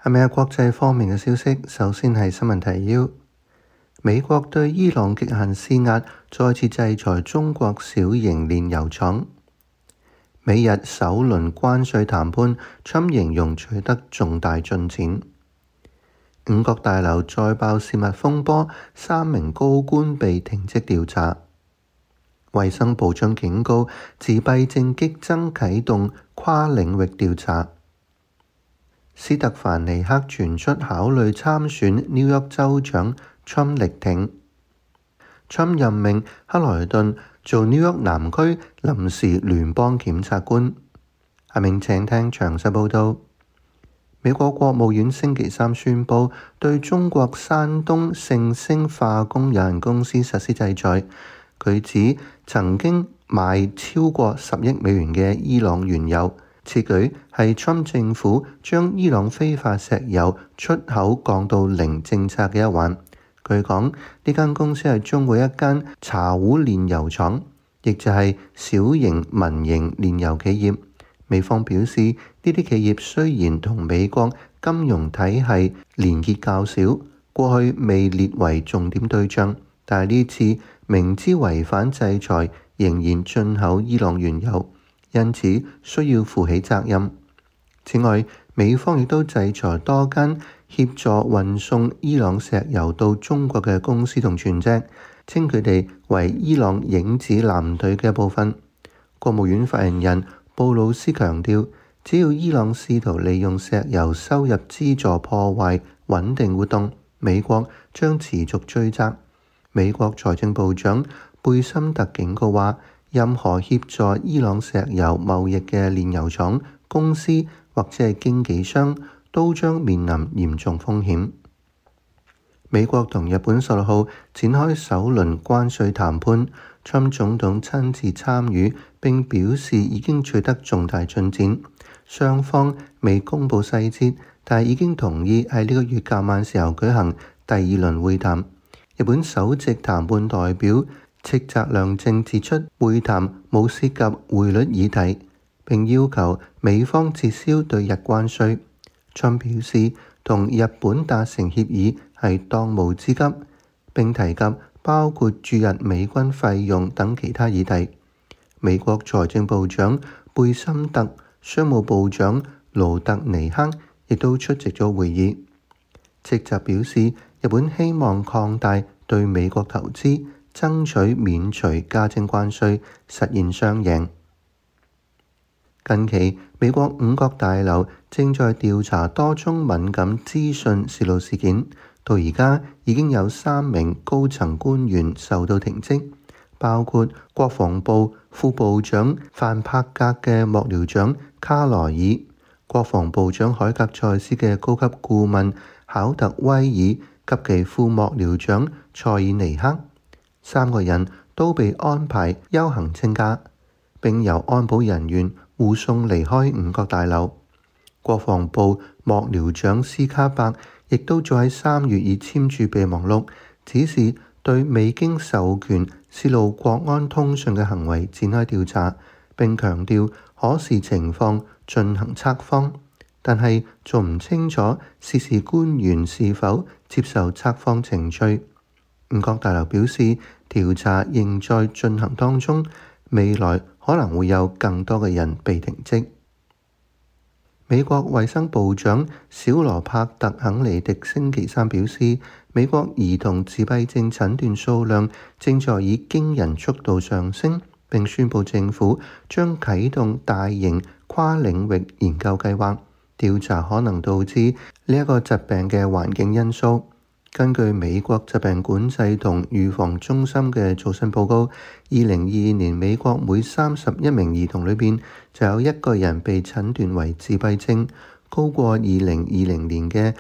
係咪有國際方面嘅消息？首先係新聞提要：美國對伊朗極限施壓，再次制裁中國小型煉油廠。美日首輪關稅談判，Trump形容取得重大進展。五角大樓再爆泄密風波，3名高官被停職調查。衛生部長警告，自閉症激增，啟動跨領域調查。斯特凡尼克傳出考慮參選紐約州長，Trump力挺。Trump 任命克萊頓做紐約南區臨時聯邦檢察官。下面請聽詳細報道。美國國務院星期三宣布對中國山東盛星化工有限公司實施制裁。佢指曾經賣超過10億美元嘅伊朗原油。此舉係 Trump 政府將伊朗非法石油出口降到零政策嘅一環。據講，呢間公司係中國一間茶壺煉油廠，亦就係小型民營煉油企業。美方表示，呢啲企業雖然同美國金融體系連結較少，過去未列為重點對象，但係呢次明知違反制裁，仍然進口伊朗原油，因此需要負起責任。此外，美方亦都制裁多間協助運送伊朗石油到中國嘅公司同船隻，稱佢哋為伊朗影子艦隊嘅一部分。國務院發言人布魯斯強調，只要伊朗試圖利用石油收入資助破壞穩定活動，美國將持續追責。美國財政部長貝森特警告話，任何協助伊朗石油貿易嘅煉油廠、公司或者係經紀商都將面臨嚴重風險。美國同日本16號展開首輪關稅談判，Trump 總統親自參與並表示已經取得重大進展。雙方未公佈細節，但係已經同意喺呢個月較晚時候舉行第2輪會談。日本首席談判代表赤澤良正指出，會談冇涉及匯率議題，並要求美方撤銷對日關稅。Trump 表示，同日本達成協議係當務之急，並提及包括駐日美軍費用等其他議題。美國財政部長貝森特、商務部長盧特尼克亦都出席咗會議。赤澤表示，日本希望擴大對美國投資，爭取免除加徵關稅，實現雙贏。近期，美國五角大樓正在調查多宗敏感資訊泄露事件，到而家已經有3名高層官員受到停職，包括國防部副部長范柏格嘅幕僚長卡萊爾、國防部長海格塞斯嘅高級顧問考特威爾及其副幕僚長塞爾尼克。3個人都被安排休行請假，並由安保人員護送離開五角大樓。國防部幕僚長斯卡伯亦都早喺3月已簽署備忘錄，指示對未經授權泄露國安通訊嘅行為展開調查，並強調可視情況進行測謊，但係仲唔清楚涉事官員是否接受測謊程序。五角大樓表示，調查仍在進行當中，未來可能會有更多嘅人被停職。美國衛生部長小羅帕特肯尼迪星期三表示，美國兒童自閉症診斷數量正在以驚人速度上升，並宣布政府將啟動大型跨領域研究計劃，調查可能導致呢一個疾病嘅環境因素。根據美國疾病管制同預防中心嘅最新報告，2022年美國每31名兒童裏邊就有1個人被診斷為自閉症，高過2020年嘅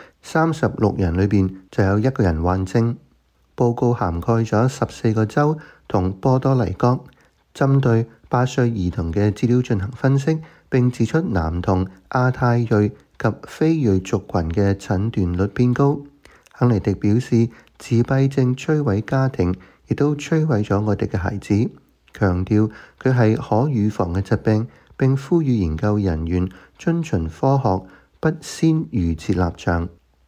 36人裏邊就有1個人患症。報告涵蓋咗14個州同波多黎各，針對8歲兒童嘅資料進行分析，並指出男童、亞太裔及非裔族群嘅診斷率偏高。肯尼迪表示，自閉症摧毀家庭，亦都摧毀咗我哋嘅孩子，強調佢係可預防嘅疾病，並呼籲研究人員遵循科學不先預設立場。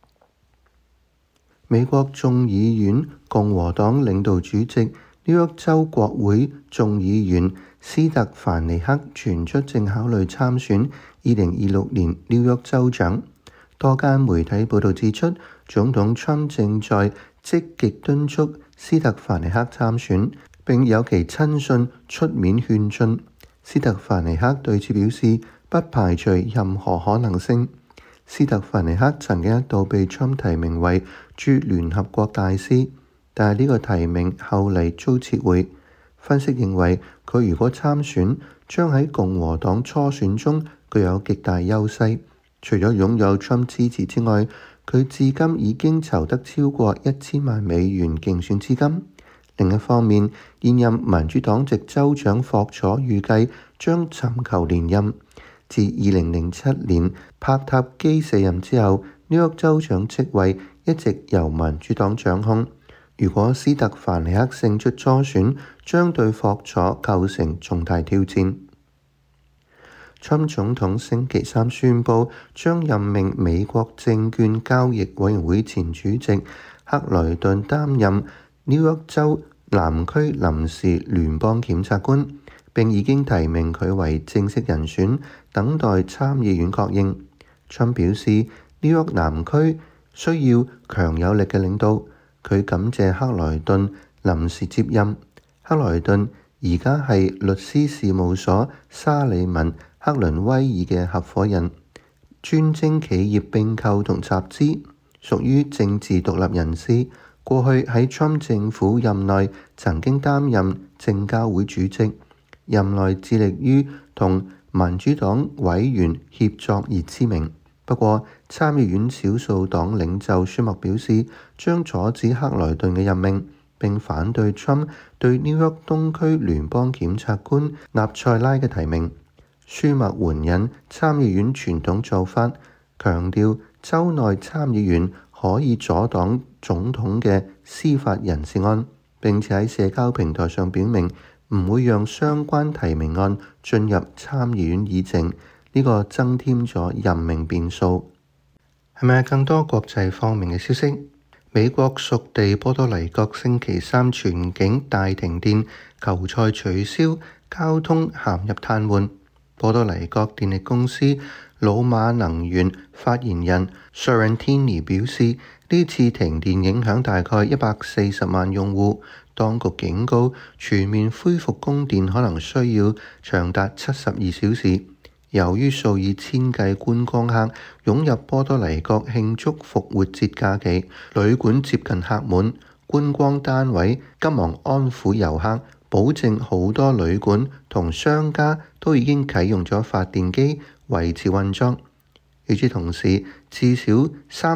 美國眾議院共和黨領導主席、紐約州國會眾議員斯特凡尼克傳出正考慮參選2026年紐約州長。多間媒體報導指出，總統川普正在積極敦促斯特凡尼克參選，並有其親信出面勸進。斯特凡尼克對此表示，不排除任何可能性。斯特凡尼克曾經一度被川普提名為駐聯合國大使，但係呢個提名後嚟遭撤回。分析認為，佢如果參選，將喺共和黨初選中具有極大優勢。除咗擁有川普支持之外，佢至今已經籌得超過1000萬美元競選資金。另一方面，現任民主黨籍州長霍楚預計將尋求連任。自2007年帕塔基卸任之後，紐約州長職位一直由民主黨掌控。如果斯特凡尼克勝出初選，將對霍楚構成重大挑戰。川普總統星期三宣布，將任命美國證券交易委員會前主席克萊頓擔任紐約州南區臨時聯邦檢察官，並已經提名佢為正式人選，等待參議院確認。川普表示，紐約南區需要強有力嘅領導。佢感謝克萊頓臨時接任。克萊頓而家係律師事務所沙利文克倫威爾嘅合夥人，專精企業併購同集資，屬於政治獨立人士。過去喺川普政府任內曾經擔任證交會主席，任內致力於同民主黨委員協作而知名。不過，參議院少數黨領袖舒默表示，將阻止克萊頓嘅任命，並反對川普對紐約東區聯邦檢察官納賽拉嘅提名。舒默援引參議院傳統做法，強調州內參議員可以阻擋總統嘅司法人事案，並且喺社交平台上表明唔會讓相關提名案進入參議院議程。呢個增添咗任命變數。係咪更多國際方面嘅消息？美國屬地波多黎各星期三全境大停電，球賽取消，交通陷入癱瘓。波多黎各電力公司魯馬能源發言人 Sorrentini 表示，呢次停電影響大概140萬用戶。當局警告，全面恢復供電可能需要長達72小時。由於數以千計觀光客湧入波多黎各慶祝復活節假期，旅館接近客滿，觀光單位急忙安撫遊客，保證好多旅館同商家都已經啟用咗發電機維持運作。與此同時，至少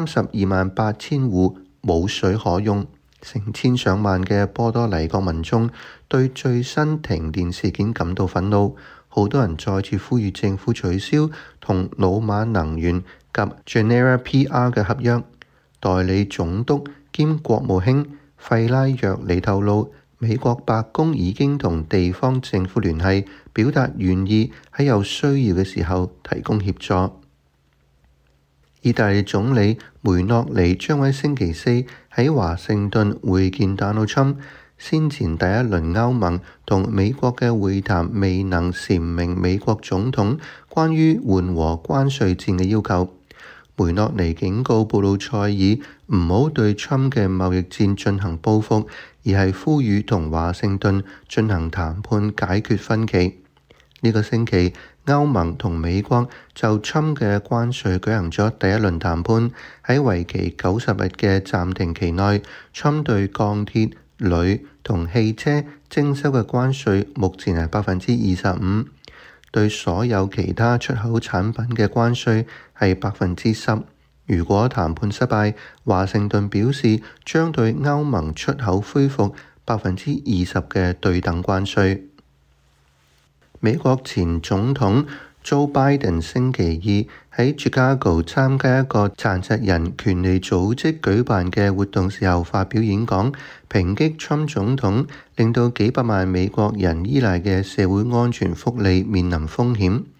328000戶冇水可用，成千上萬嘅波多黎各民眾對最新停電事件感到憤怒。好多人再次呼籲政府取消同魯馬能源及 Genera PR 嘅合約。代理總督兼國務卿費拉約尼透露，美國白宮已經同地方政府聯繫，表達願意喺有需要嘅時候提供協助。意大利總理梅諾尼將喺星期四喺華盛頓會見 Donald Trump。先前第一輪歐盟同美國嘅會談未能闡明美國總統關於緩和關稅戰嘅要求。梅諾尼警告布魯塞爾唔好對川普嘅貿易戰進行報復，而係呼籲同華盛頓進行談判解決分歧。呢個星期，歐盟同美國就川普嘅關稅舉行咗第一輪談判。喺為期90日嘅暫停期內，川普對鋼鐵、鋁同汽車徵收嘅關稅目前係25%，對所有其他出口產品嘅關稅係10%。如果談判失敗，華盛頓表示將對歐盟出口恢復20%嘅對等關稅。美國前總統Joe Biden 星期二喺 Chicago 參加一個殘疾人權利組織舉辦嘅活動時候發表演講，抨擊川普總統令到幾百萬美國人依賴嘅社會安全福利面臨風險。呢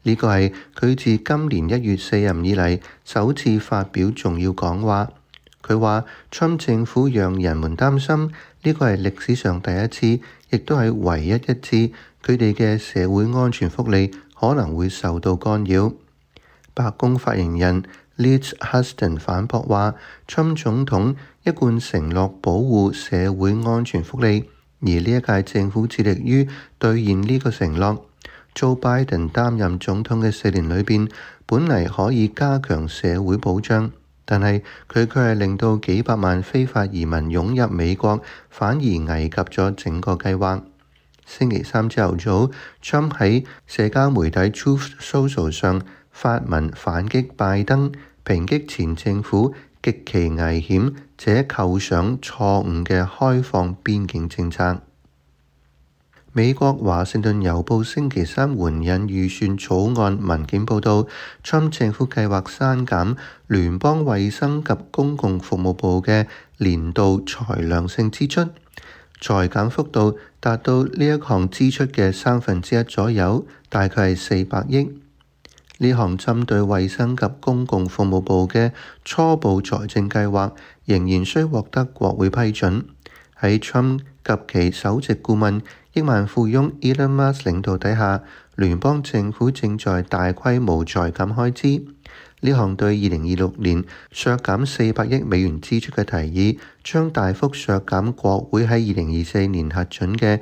呢個係佢自今年1月卸任以嚟首次發表重要講話。佢話川普政府讓人們擔心，呢個係歷史上第一次，亦都係唯一一次佢哋嘅社會安全福利可能會受到干擾。白宮發言人 Liz Huston 反駁話，川普總統一貫承諾保護社會安全福利，而呢一屆政府致力於兌現呢個承諾。Joe Biden 擔任總統嘅4年裏邊，本嚟可以加強社會保障，但係佢卻係令到幾百萬非法移民湧入美國，反而危及咗整個計劃。星期三朝頭早，Trump 喺社交媒體 Truth Social 上發文反擊拜登，抨擊前政府極其危險且構想錯誤嘅開放邊境政策。美國華盛頓郵報星期三援引預算草案文件報導，Trump政府計劃刪減聯邦衛生及公共服務部嘅年度裁量性支出，裁減幅度達到呢一項支出嘅1/3左右，大概係400億。呢項針對衛生及公共服務部嘅初步財政計劃仍然需獲得國會批准。喺 Trump 及其首席顧問億萬富翁 Elon Musk 領導底下，聯邦政府正在大規模裁減開支。呢項對2026年削減400億美元支出嘅提議，將大幅削減國會喺2024年核准嘅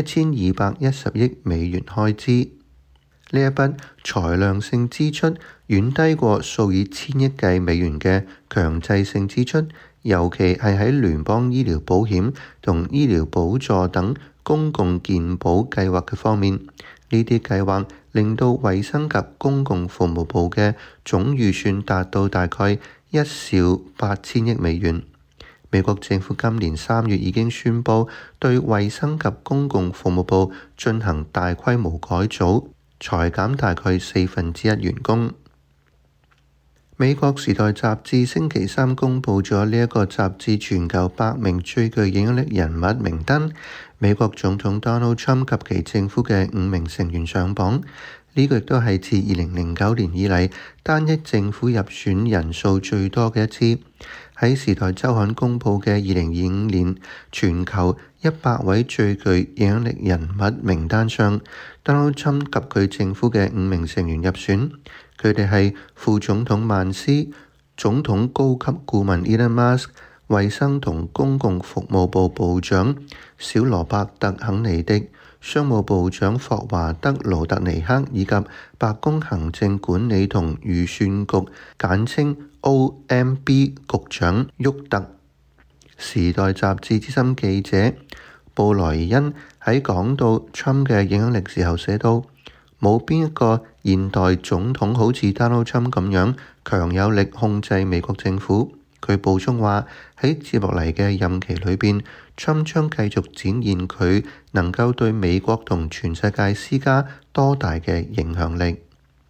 1210億美元開支。呢一筆裁量性支出遠低過數以千億計美元嘅強制性支出，尤其係喺聯邦醫療保險同醫療補助等公共健保計劃嘅方面。呢啲計劃令到衛生及公共服務部嘅總預算達到大概1兆8000億美元。美國政府今年3月已經宣布對衛生及公共服務部進行大規模改組，裁減大概1/4員工。美國時代雜誌星期三公佈咗呢一個雜誌全球100名最具影響力人物名單，美國總統 Donald Trump 及其政府嘅5名成員上榜。呢個亦都係自2009年以嚟單一政府入選人數最多嘅一次。喺時代週刊公佈嘅2025年全球100位最具影響力人物名單上， Donald Trump 及佢政府嘅5名成員入選。佢哋係副總統曼斯、總統高級顧問 Elon Musk、衛生同公共服務部部長小羅伯特肯尼迪、商務部長霍華德盧特尼克以及白宮行政管理同預算局簡稱 OMB 局長沃特。時代雜誌資深記者布萊恩喺講到 Trump 嘅影響力時候寫到，冇邊一個現代總統好似 Donald Trump 咁樣強有力控制美國政府。佢補充話，喺接落嚟嘅任期裏邊，Trump 將繼續展現佢能夠對美國同全世界施加多大嘅影響力。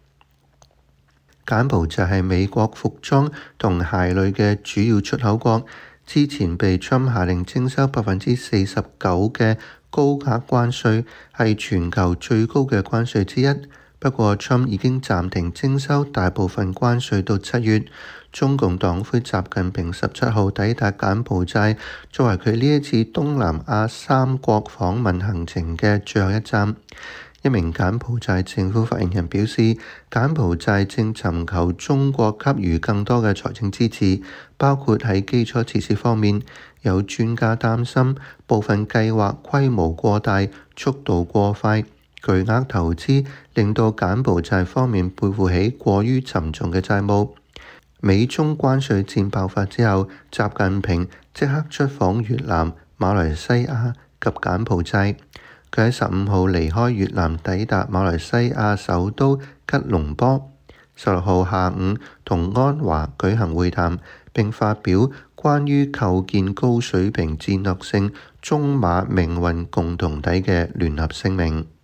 柬埔寨係美國服裝同鞋類嘅主要出口國，之前被 Trump 下令徵收49%嘅高額關稅，係全球最高嘅關稅之一。不過 Trump 已經暫停徵收大部分關稅到7月。中共黨魁習近平17號抵達柬埔寨，作為佢呢一次東南亞3國訪問行程嘅最後一站。一名柬埔寨政府發言人表示，柬埔寨正尋求中國給予更多嘅財政支持，包括喺基礎設施方面。有專家擔心部分計劃規模過大、速度過快，巨額投資令到柬埔寨方面背負起過於沉重嘅債務。美中關稅戰爆發之後，習近平即刻出訪越南、馬來西亞及柬埔寨。佢喺15號離開越南，抵達馬來西亞首都吉隆坡。16號下午同安華舉行會談，並發表關於構建高水平戰略性中馬命運共同體嘅聯合聲明。